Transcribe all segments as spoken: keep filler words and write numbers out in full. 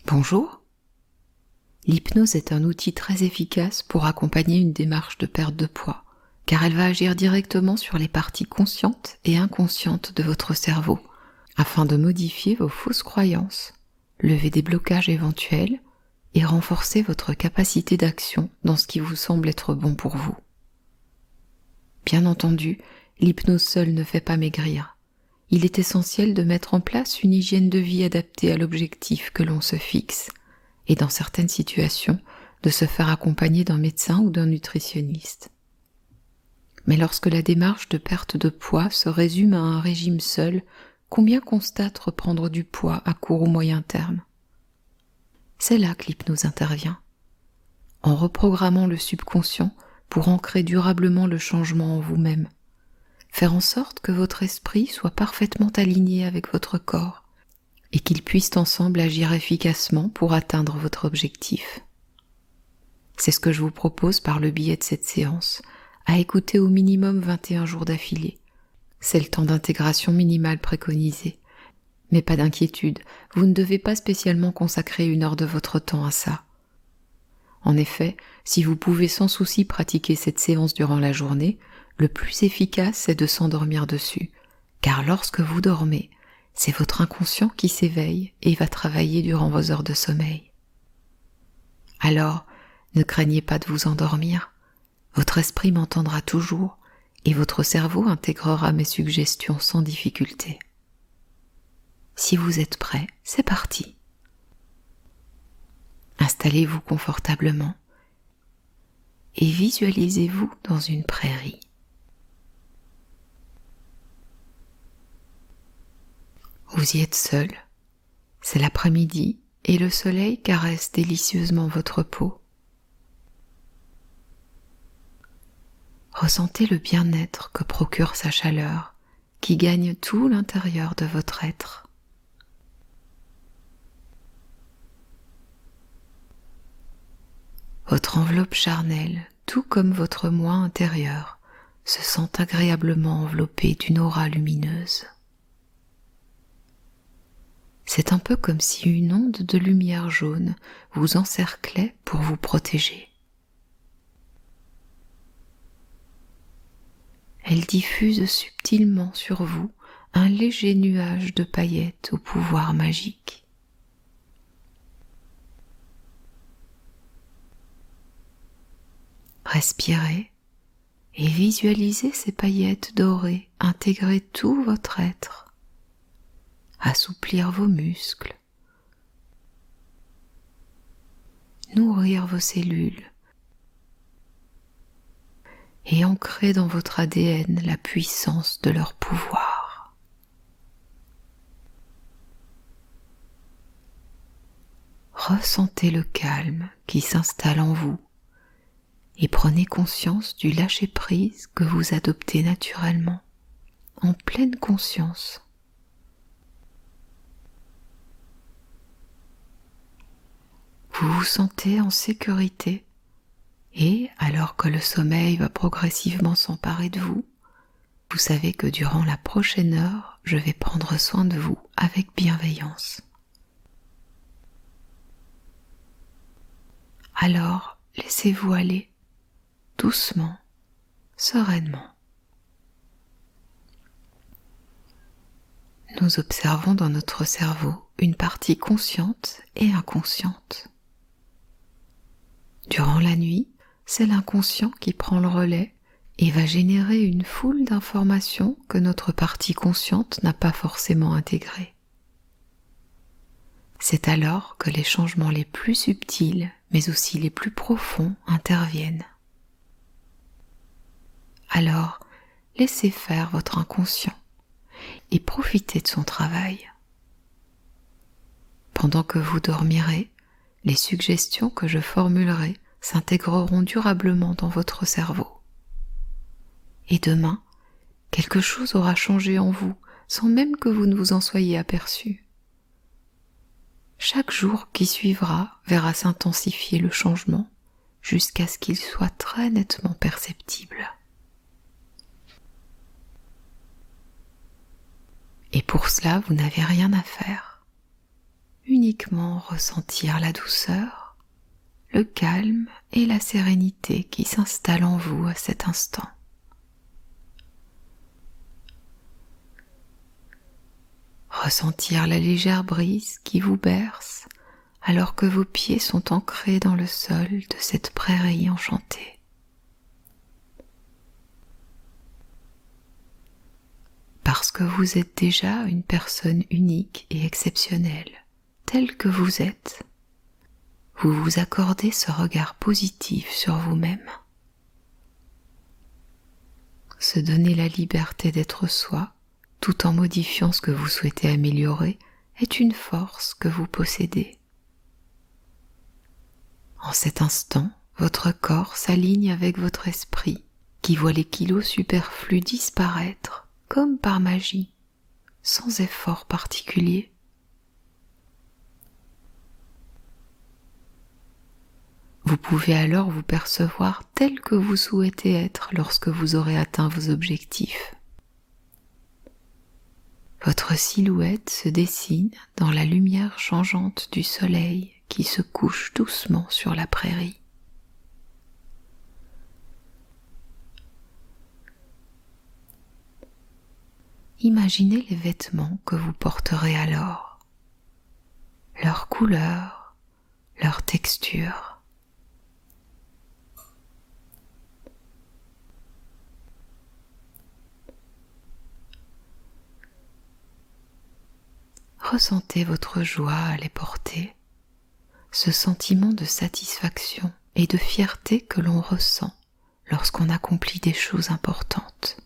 Bonjour. L'hypnose est un outil très efficace pour accompagner une démarche de perte de poids, car elle va agir directement sur les parties conscientes et inconscientes de votre cerveau, afin de modifier vos fausses croyances, lever des blocages éventuels et renforcer votre capacité d'action dans ce qui vous semble être bon pour vous. Bien entendu, l'hypnose seule ne fait pas maigrir. Il est essentiel de mettre en place une hygiène de vie adaptée à l'objectif que l'on se fixe, et dans certaines situations, de se faire accompagner d'un médecin ou d'un nutritionniste. Mais lorsque la démarche de perte de poids se résume à un régime seul, combien constatent reprendre du poids à court ou moyen terme? C'est là que l'hypnose intervient. En reprogrammant le subconscient pour ancrer durablement le changement en vous-même, faire en sorte que votre esprit soit parfaitement aligné avec votre corps et qu'ils puissent ensemble agir efficacement pour atteindre votre objectif. C'est ce que je vous propose par le biais de cette séance, à écouter au minimum vingt et un jours d'affilée. C'est le temps d'intégration minimal préconisé. Mais pas d'inquiétude, vous ne devez pas spécialement consacrer une heure de votre temps à ça. En effet, si vous pouvez sans souci pratiquer cette séance durant la journée, le plus efficace, c'est de s'endormir dessus, car lorsque vous dormez, c'est votre inconscient qui s'éveille et va travailler durant vos heures de sommeil. Alors, ne craignez pas de vous endormir, votre esprit m'entendra toujours et votre cerveau intégrera mes suggestions sans difficulté. Si vous êtes prêt, c'est parti. Installez-vous confortablement et visualisez-vous dans une prairie. Vous y êtes seul, c'est l'après-midi et le soleil caresse délicieusement votre peau. Ressentez le bien-être que procure sa chaleur, qui gagne tout l'intérieur de votre être. Votre enveloppe charnelle, tout comme votre moi intérieur, se sent agréablement enveloppé d'une aura lumineuse. C'est un peu comme si une onde de lumière jaune vous encerclait pour vous protéger. Elle diffuse subtilement sur vous un léger nuage de paillettes au pouvoir magique. Respirez et visualisez ces paillettes dorées intégrer tout votre être. Assouplir vos muscles, nourrir vos cellules et ancrer dans votre A D N la puissance de leur pouvoir. Ressentez le calme qui s'installe en vous et prenez conscience du lâcher-prise que vous adoptez naturellement, en pleine conscience. Vous vous sentez en sécurité et, alors que le sommeil va progressivement s'emparer de vous, vous savez que durant la prochaine heure, je vais prendre soin de vous avec bienveillance. Alors, laissez-vous aller, doucement, sereinement. Nous observons dans notre cerveau une partie consciente et inconsciente. Durant la nuit, c'est l'inconscient qui prend le relais et va générer une foule d'informations que notre partie consciente n'a pas forcément intégrées. C'est alors que les changements les plus subtils, mais aussi les plus profonds, interviennent. Alors, laissez faire votre inconscient et profitez de son travail. Pendant que vous dormirez, les suggestions que je formulerai s'intégreront durablement dans votre cerveau. Et demain, quelque chose aura changé en vous sans même que vous ne vous en soyez aperçu. Chaque jour qui suivra verra s'intensifier le changement jusqu'à ce qu'il soit très nettement perceptible. Et pour cela, vous n'avez rien à faire. uniquement ressentir la douceur, le calme et la sérénité qui s'installent en vous à cet instant. Ressentir la légère brise qui vous berce alors que vos pieds sont ancrés dans le sol de cette prairie enchantée. Parce que vous êtes déjà une personne unique et exceptionnelle, telle que vous êtes, vous vous accordez ce regard positif sur vous-même. Se donner la liberté d'être soi, tout en modifiant ce que vous souhaitez améliorer, est une force que vous possédez. En cet instant, votre corps s'aligne avec votre esprit, qui voit les kilos superflus disparaître, comme par magie, sans effort particulier. Vous pouvez alors vous percevoir tel que vous souhaitez être lorsque vous aurez atteint vos objectifs. Votre silhouette se dessine dans la lumière changeante du soleil qui se couche doucement sur la prairie. Imaginez les vêtements que vous porterez alors, leur couleur, leur texture. Ressentez votre joie à les porter, ce sentiment de satisfaction et de fierté que l'on ressent lorsqu'on accomplit des choses importantes.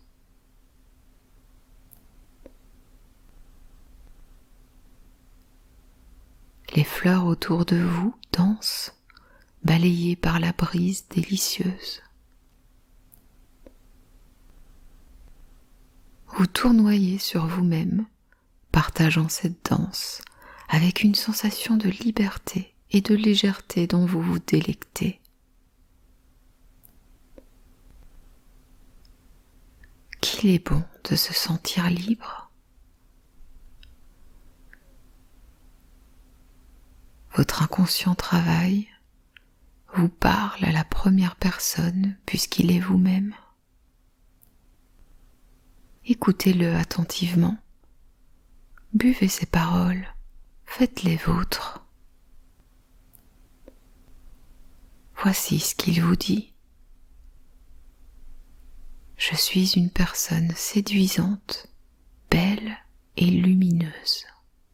Les fleurs autour de vous dansent, balayées par la brise délicieuse. Vous tournoyez sur vous-même, partageant cette danse avec une sensation de liberté et de légèreté dont vous vous délectez. Qu'il est bon de se sentir libre. Votre inconscient travaille, vous parle à la première personne puisqu'il est vous-même. Écoutez-le attentivement. Buvez ses paroles, faites-les vôtres. Voici ce qu'il vous dit. Je suis une personne séduisante, belle et lumineuse.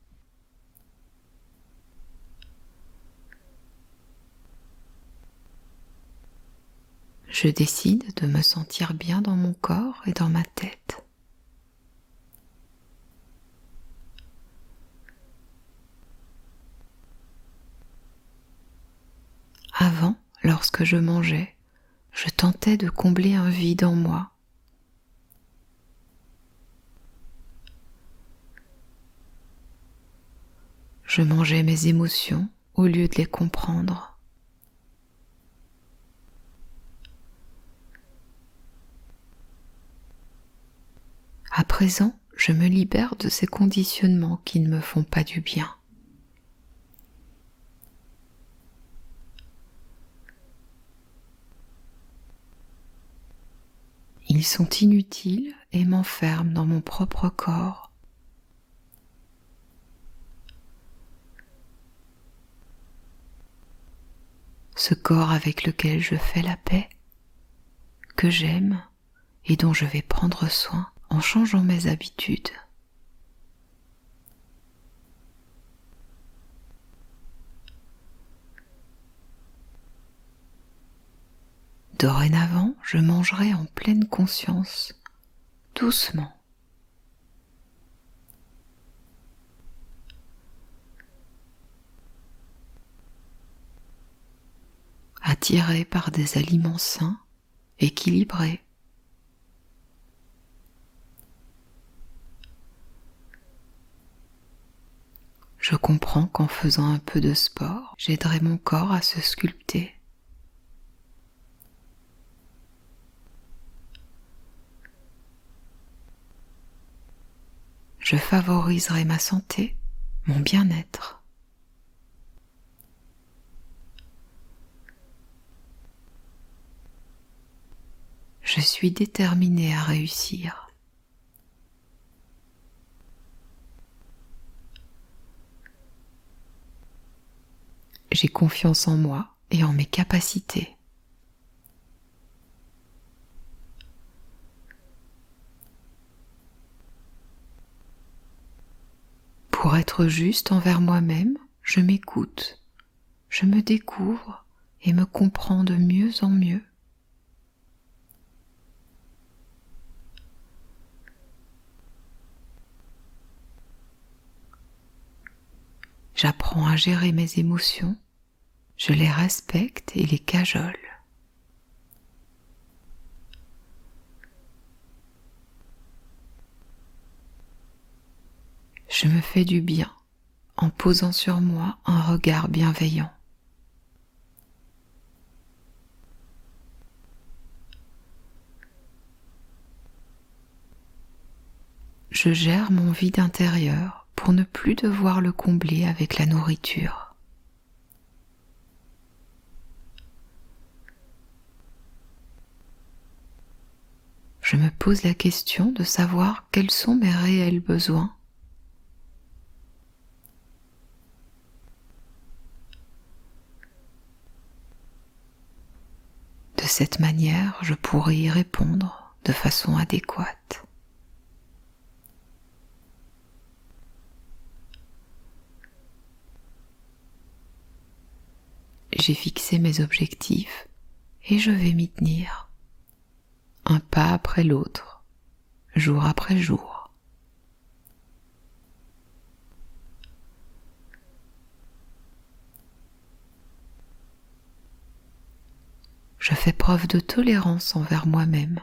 Je décide de me sentir bien dans mon corps et dans ma tête. Avant, lorsque je mangeais, je tentais de combler un vide en moi. Je mangeais mes émotions au lieu de les comprendre. À présent, je me libère de ces conditionnements qui ne me font pas du bien. Ils sont inutiles et m'enferment dans mon propre corps. Ce corps avec lequel je fais la paix, que j'aime et dont je vais prendre soin en changeant mes habitudes. Dorénavant, je mangerai en pleine conscience, doucement. Attiré par des aliments sains, équilibrés. Je comprends qu'en faisant un peu de sport, j'aiderai mon corps à se sculpter. Je favoriserai ma santé, mon bien-être. Je suis déterminée à réussir. J'ai confiance en moi et en mes capacités. Pour être juste envers moi-même, je m'écoute, je me découvre et me comprends de mieux en mieux. J'apprends à gérer mes émotions, je les respecte et les cajole. Je me fais du bien en posant sur moi un regard bienveillant. Je gère mon vide intérieur pour ne plus devoir le combler avec la nourriture. Je me pose la question de savoir quels sont mes réels besoins. De cette manière, je pourrai y répondre de façon adéquate. J'ai fixé mes objectifs et je vais m'y tenir, un pas après l'autre, jour après jour. Je fais preuve de tolérance envers moi-même.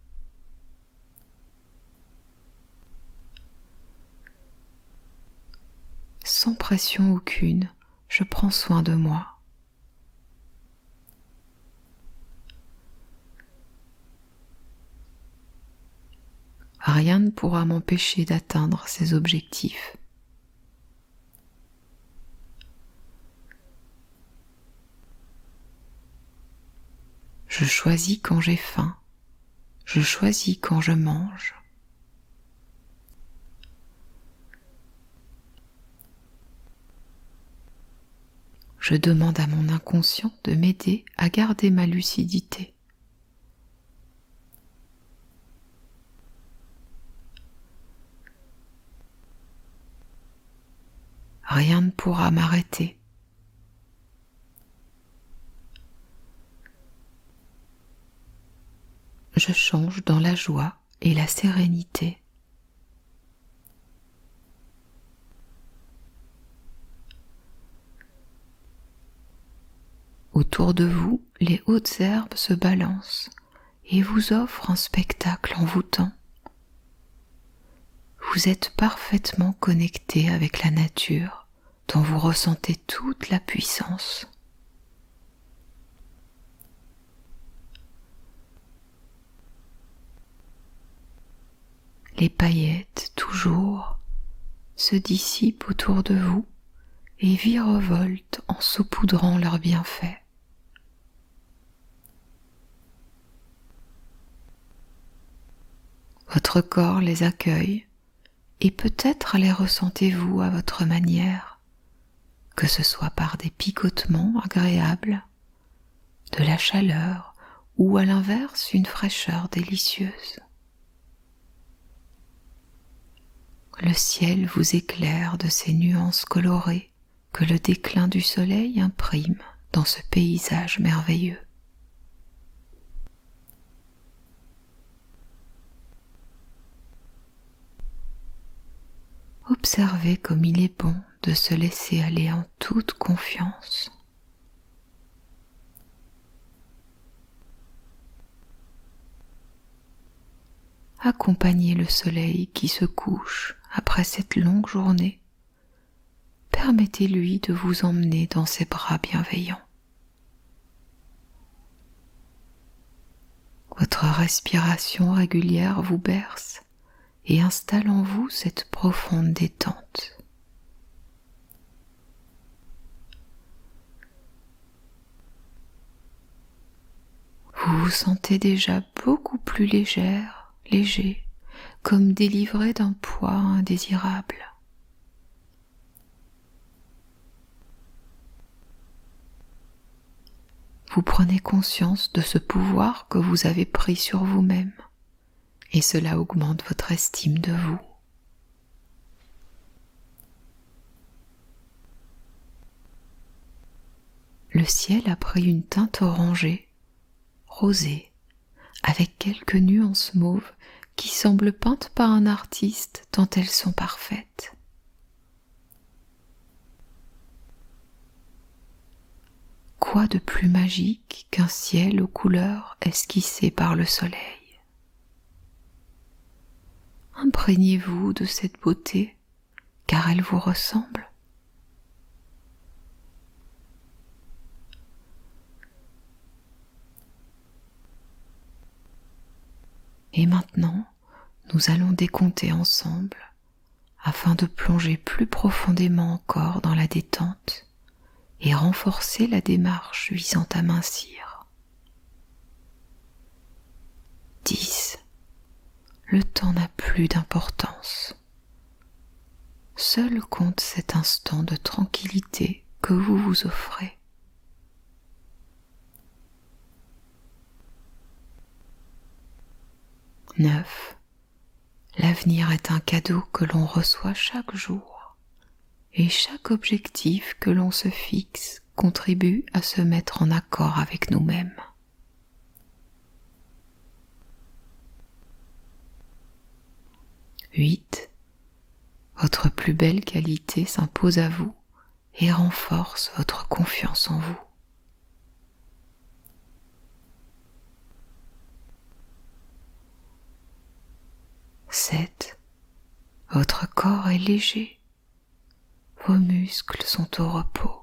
Sans pression aucune, je prends soin de moi. Rien ne pourra m'empêcher d'atteindre ces objectifs. Je choisis quand j'ai faim, je choisis quand je mange. Je demande à mon inconscient de m'aider à garder ma lucidité. Rien ne pourra m'arrêter. Je change dans la joie et la sérénité. Autour de vous, les hautes herbes se balancent et vous offrent un spectacle envoûtant. Vous êtes parfaitement connecté avec la nature, dont vous ressentez toute la puissance. Les paillettes, toujours, se dissipent autour de vous et virevoltent en saupoudrant leurs bienfaits. Votre corps les accueille et peut-être les ressentez-vous à votre manière, que ce soit par des picotements agréables, de la chaleur ou à l'inverse une fraîcheur délicieuse. Le ciel vous éclaire de ces nuances colorées que le déclin du soleil imprime dans ce paysage merveilleux. Observez comme il est bon de se laisser aller en toute confiance. Accompagnez le soleil qui se couche après cette longue journée. Permettez-lui de vous emmener dans ses bras bienveillants. Votre respiration régulière vous berce et installe en vous cette profonde détente. Vous vous sentez déjà beaucoup plus légère, léger, comme délivré d'un poids indésirable. Vous prenez conscience de ce pouvoir que vous avez pris sur vous-même, et cela augmente votre estime de vous. Le ciel a pris une teinte orangée, rosée, avec quelques nuances mauves qui semblent peintes par un artiste tant elles sont parfaites. Quoi de plus magique qu'un ciel aux couleurs esquissées par le soleil? Imprégnez-vous de cette beauté, car elle vous ressemble. Et maintenant, nous allons décompter ensemble afin de plonger plus profondément encore dans la détente et renforcer la démarche visant à mincir. dix. Le temps n'a plus d'importance. Seul compte cet instant de tranquillité que vous vous offrez. neuf. L'avenir est un cadeau que l'on reçoit chaque jour, et chaque objectif que l'on se fixe contribue à se mettre en accord avec nous-mêmes. huit. Votre plus belle qualité s'impose à vous et renforce votre confiance en vous. sept. Votre corps est léger. Vos muscles sont au repos.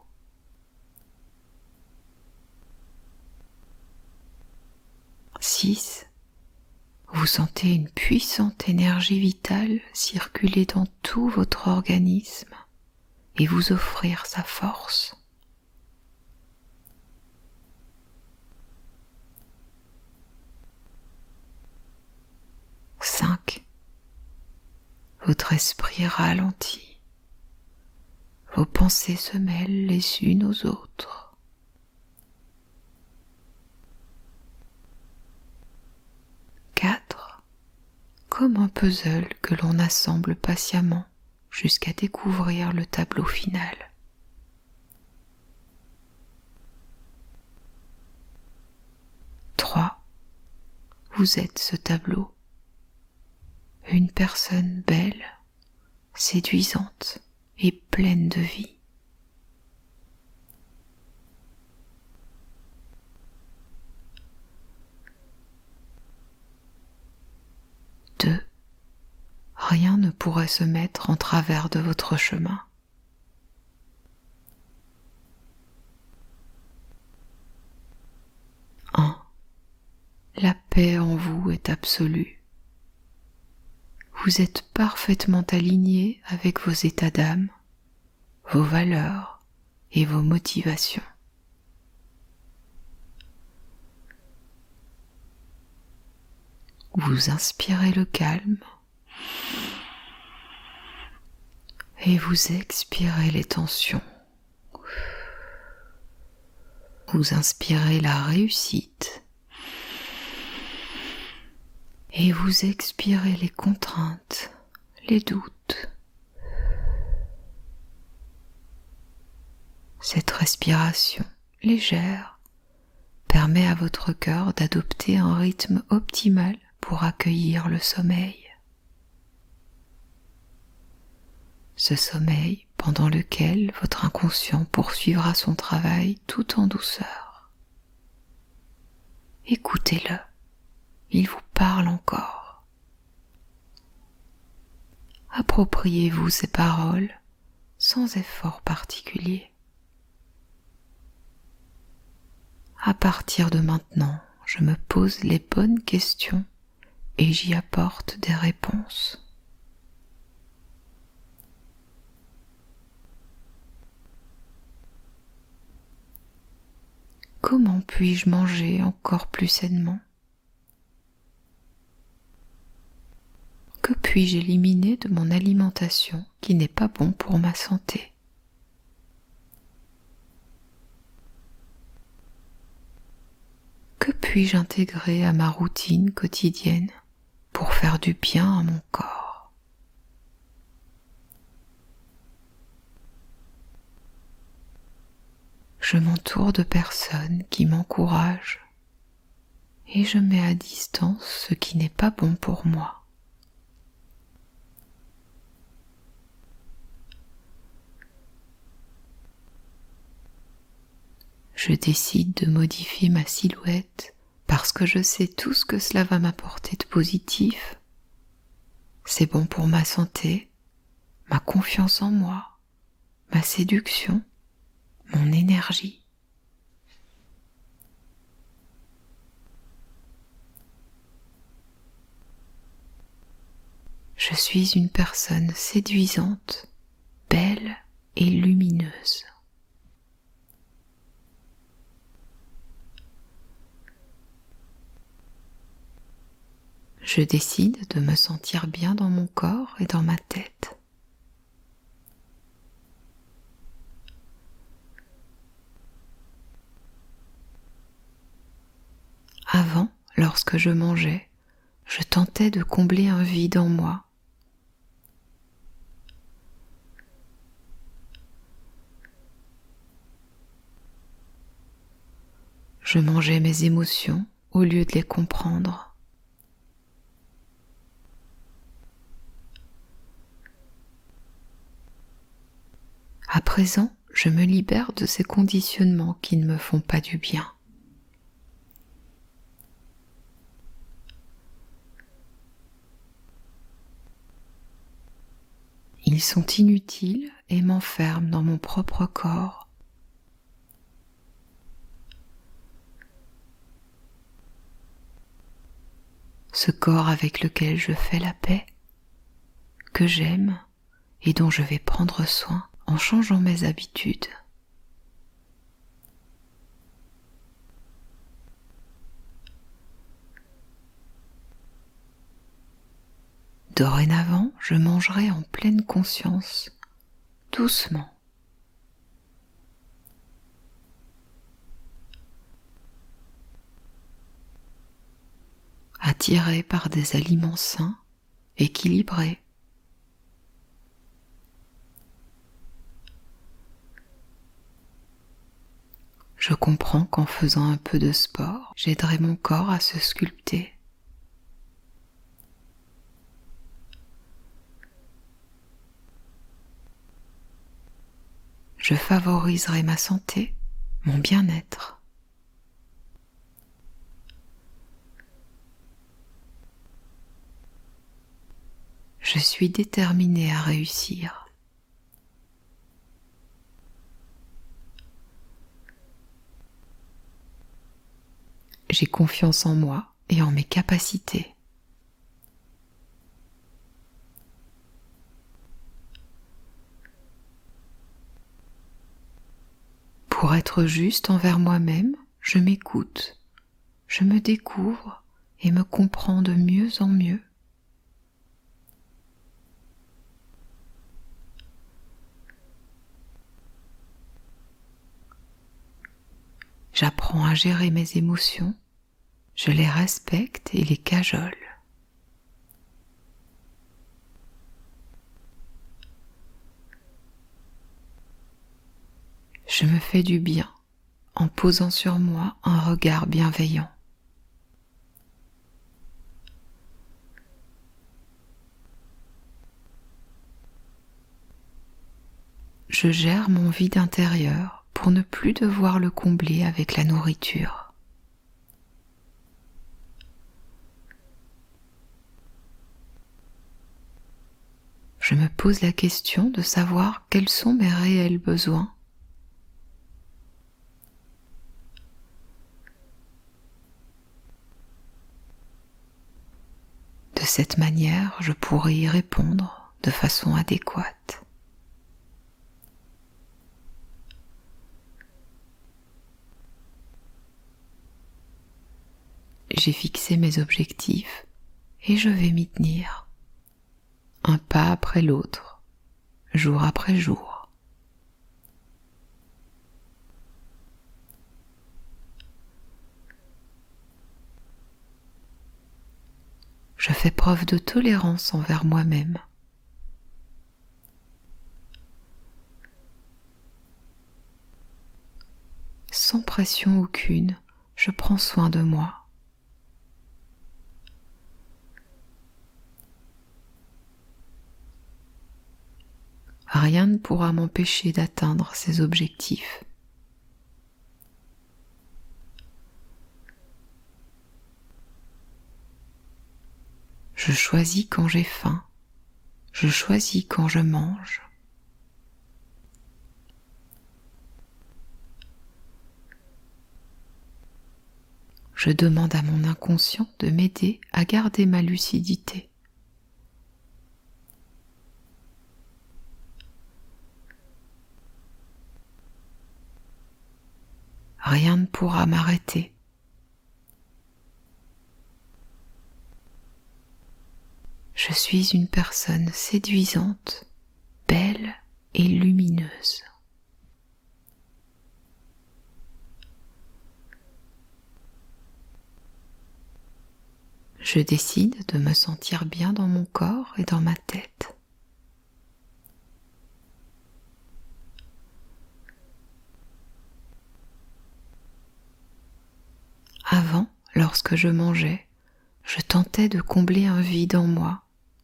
six. Vous sentez une puissante énergie vitale circuler dans tout votre organisme et vous offrir sa force. cinq. Votre esprit ralentit. Vos pensées se mêlent les unes aux autres. quatre. Comme un puzzle que l'on assemble patiemment jusqu'à découvrir le tableau final. trois. Vous êtes ce tableau. Une personne belle, séduisante et pleine de vie. deux. Rien ne pourrait se mettre en travers de votre chemin. un. La paix en vous est absolue. Vous êtes parfaitement aligné avec vos états d'âme, vos valeurs et vos motivations. Vous inspirez le calme et vous expirez les tensions. Vous inspirez la réussite et vous expirez les contraintes, les doutes. Cette respiration légère permet à votre cœur d'adopter un rythme optimal pour accueillir le sommeil. Ce sommeil pendant lequel votre inconscient poursuivra son travail tout en douceur. Écoutez-le, il vous parle encore. Appropriez-vous ces paroles sans effort particulier. À partir de maintenant, je me pose les bonnes questions et j'y apporte des réponses. Comment puis-je manger encore plus sainement? Que puis-je éliminer de mon alimentation qui n'est pas bon pour ma santé? Que puis-je intégrer à ma routine quotidienne pour faire du bien à mon corps? Je m'entoure de personnes qui m'encouragent et je mets à distance ce qui n'est pas bon pour moi. Je décide de modifier ma silhouette parce que je sais tout ce que cela va m'apporter de positif. C'est bon pour ma santé, ma confiance en moi, ma séduction, mon énergie. Je suis une personne séduisante, belle et lumineuse. Je décide de me sentir bien dans mon corps et dans ma tête. Avant, lorsque je mangeais, je tentais de combler un vide en moi. Je mangeais mes émotions au lieu de les comprendre. À présent, je me libère de ces conditionnements qui ne me font pas du bien. Ils sont inutiles et m'enferment dans mon propre corps. Ce corps avec lequel je fais la paix, que j'aime et dont je vais prendre soin en changeant mes habitudes. Dorénavant, je mangerai en pleine conscience, doucement. Attiré par des aliments sains, équilibrés. Je comprends qu'en faisant un peu de sport, j'aiderai mon corps à se sculpter. Je favoriserai ma santé, mon bien-être. Je suis déterminée à réussir. J'ai confiance en moi et en mes capacités. Pour être juste envers moi-même, je m'écoute, je me découvre et me comprends de mieux en mieux. J'apprends à gérer mes émotions, je les respecte et les cajole. Je me fais du bien en posant sur moi un regard bienveillant. Je gère mon vide intérieur pour ne plus devoir le combler avec la nourriture. Je me pose la question de savoir quels sont mes réels besoins. De cette manière, je pourrai y répondre de façon adéquate. j'ai fixé mes objectifs et je vais m'y tenir, un pas après l'autre, jour après jour. Je fais preuve de tolérance envers moi-même. Sans pression aucune, je prends soin de moi. Rien ne pourra m'empêcher d'atteindre ces objectifs. Je choisis quand j'ai faim. Je choisis quand je mange. Je demande à mon inconscient de m'aider à garder ma lucidité. Rien ne pourra m'arrêter. Je suis une personne séduisante, belle et lumineuse. Je décide de me sentir bien dans mon corps et dans ma tête. Avant, lorsque je mangeais, je tentais de combler un vide en moi.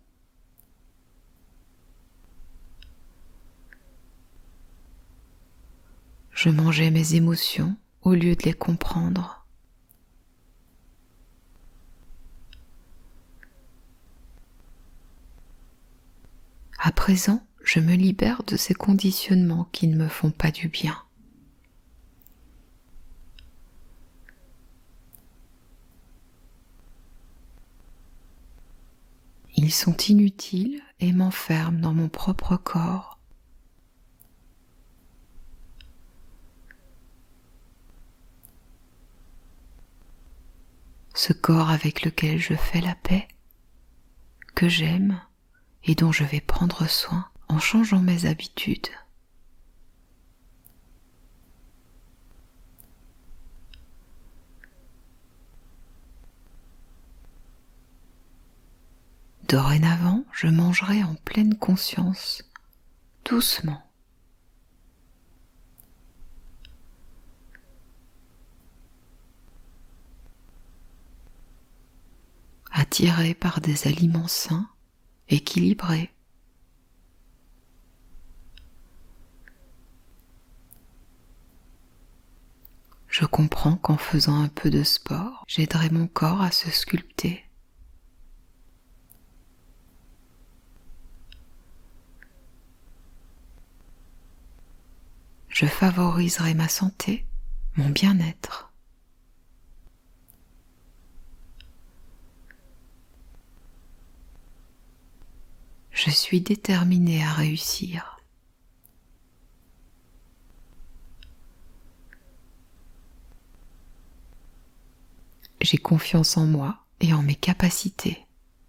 Je mangeais mes émotions au lieu de les comprendre. À présent, je me libère de ces conditionnements qui ne me font pas du bien. Ils sont inutiles et m'enferment dans mon propre corps. Ce corps avec lequel je fais la paix, que j'aime et dont je vais prendre soin en changeant mes habitudes. Dorénavant, je mangerai en pleine conscience, doucement. Attiré par des aliments sains, équilibrés. Je comprends qu'en faisant un peu de sport, j'aiderai mon corps à se sculpter. Je favoriserai ma santé, mon bien-être. Je suis déterminée à réussir. J'ai confiance en moi et en mes capacités.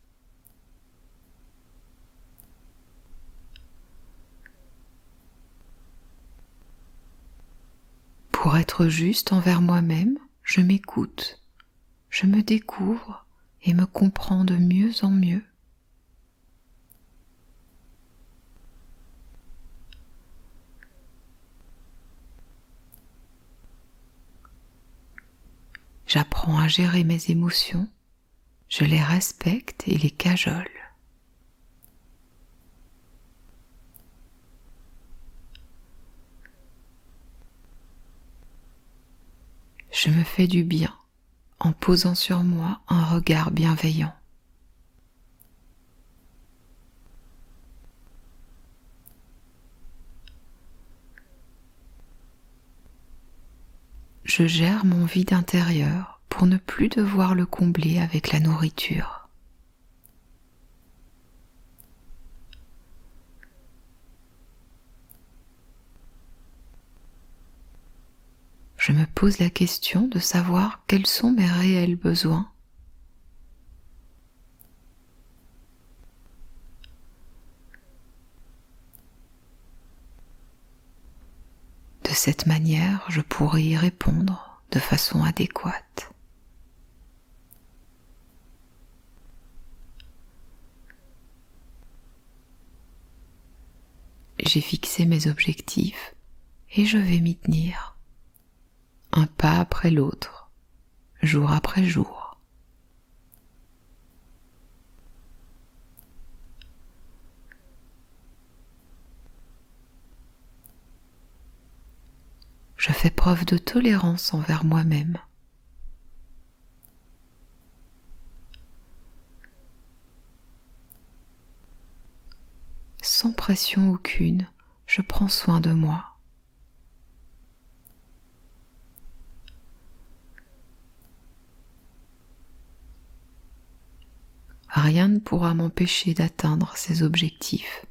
Pour être juste envers moi-même, je m'écoute, je me découvre et me comprends de mieux en mieux. J'apprends à gérer mes émotions, je les respecte et les cajole. Je me fais du bien en posant sur moi un regard bienveillant. Je gère mon vide intérieur pour ne plus devoir le combler avec la nourriture. Je me pose la question de savoir quels sont mes réels besoins cette manière, je pourrai y répondre de façon adéquate. J'ai fixé mes objectifs et je vais m'y tenir, un pas après l'autre, jour après jour. Je fais preuve de tolérance envers moi-même. Sans pression aucune, je prends soin de moi. Rien ne pourra m'empêcher d'atteindre ces objectifs.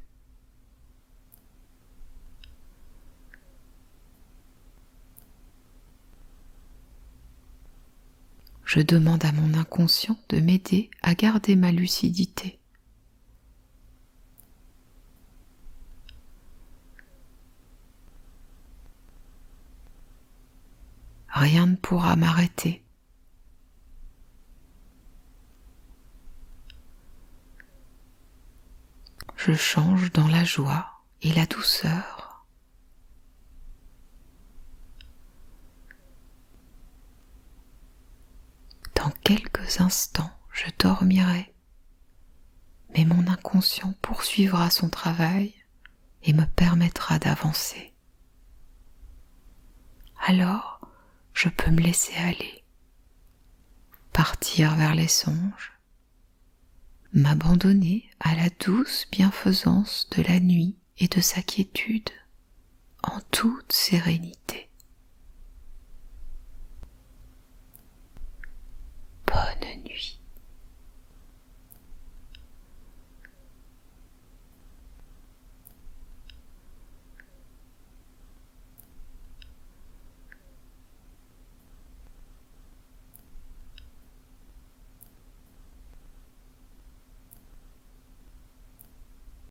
Je demande à mon inconscient de m'aider à garder ma lucidité. Rien ne pourra m'arrêter. Je change dans la joie et la douceur. Dans quelques instants, je dormirai, mais mon inconscient poursuivra son travail et me permettra d'avancer. Alors, je peux me laisser aller, partir vers les songes, m'abandonner à la douce bienfaisance de la nuit et de sa quiétude en toute sérénité. Bonne nuit.